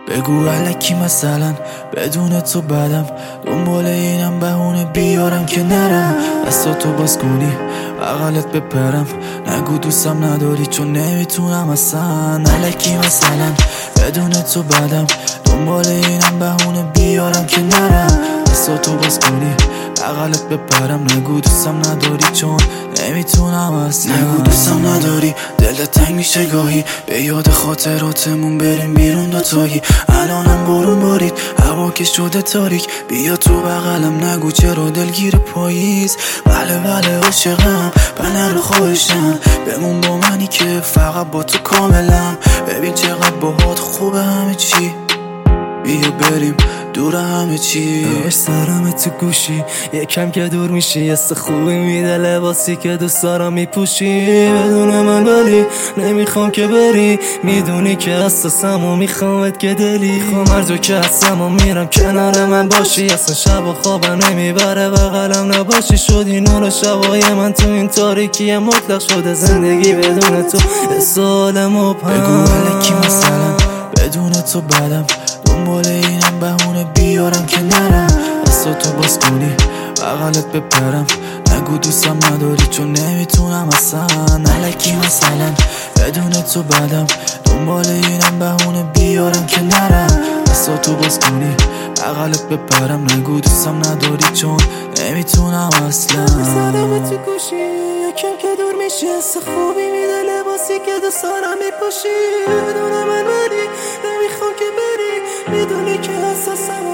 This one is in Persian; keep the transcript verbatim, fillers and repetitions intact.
بگو الکی مثلا بدون تو بدم، دنبال اینم بهونه بیارم که نرم. دستاتو باز کنی بغلت بپرم، نگو دوستم نداری چون نمیتونم اصلا. الکی مثلا بدون تو بدم، دنبال اینم بهونه بیارم که نرم. دستاتو باز کنی بغلت بپرم، نگو دوستم نداری چون نمیتونم اصلا. نگو دوستم نداری دلت تنگ میشه گاهی، به یاد خاطراتمون بریم بیرون دوتایی. الانم بارون بارید هوا که شده تاریک، بیا تو بغلم نگو چرا دلگیر پاییز. بله بله عاشقم بله رو خواهشم، بمون با منی که فقط با تو کاملم. ببین چقدر باهات خوبه همه چی، بیا بریم دور همه چی. باش سرم تو گوشی یکم که دور میشی، حس خوبی میده لباسی که دوست دارم میپوشی. بدون من ولی نمیخوام که بری، میدونی که اساسم و میخوامت که دلی. خوام هر جا که هستم و میرم کنار من باشی، اصلا شب و خوابم نمیبره بغلم نباشی. شدی نور شبای من تو این تاریکی مطلق شده زندگی بدون تو سال مبهم. بگو الکی مثلا بدون تو بدم، دنبال اینم بهونه بیارم که نرم. دستاتو باز کنی بغلت بپرم، نگو دوستم نداری چون نمیتونم اصلا. الکی مثلا بدون تو بدم، دنبال اینم بهونه بیارم که نرم. دستاتو باز کنی بغلت بپرم، نگو دوستم نداری چون نمیتونم اصلا. سرم تو گوشی یکم که دور میشی، حس خوبی میده لباسی که دوست دارم میپوشی. بدون من ولی نمیخوام که بری، میدونی که اساسم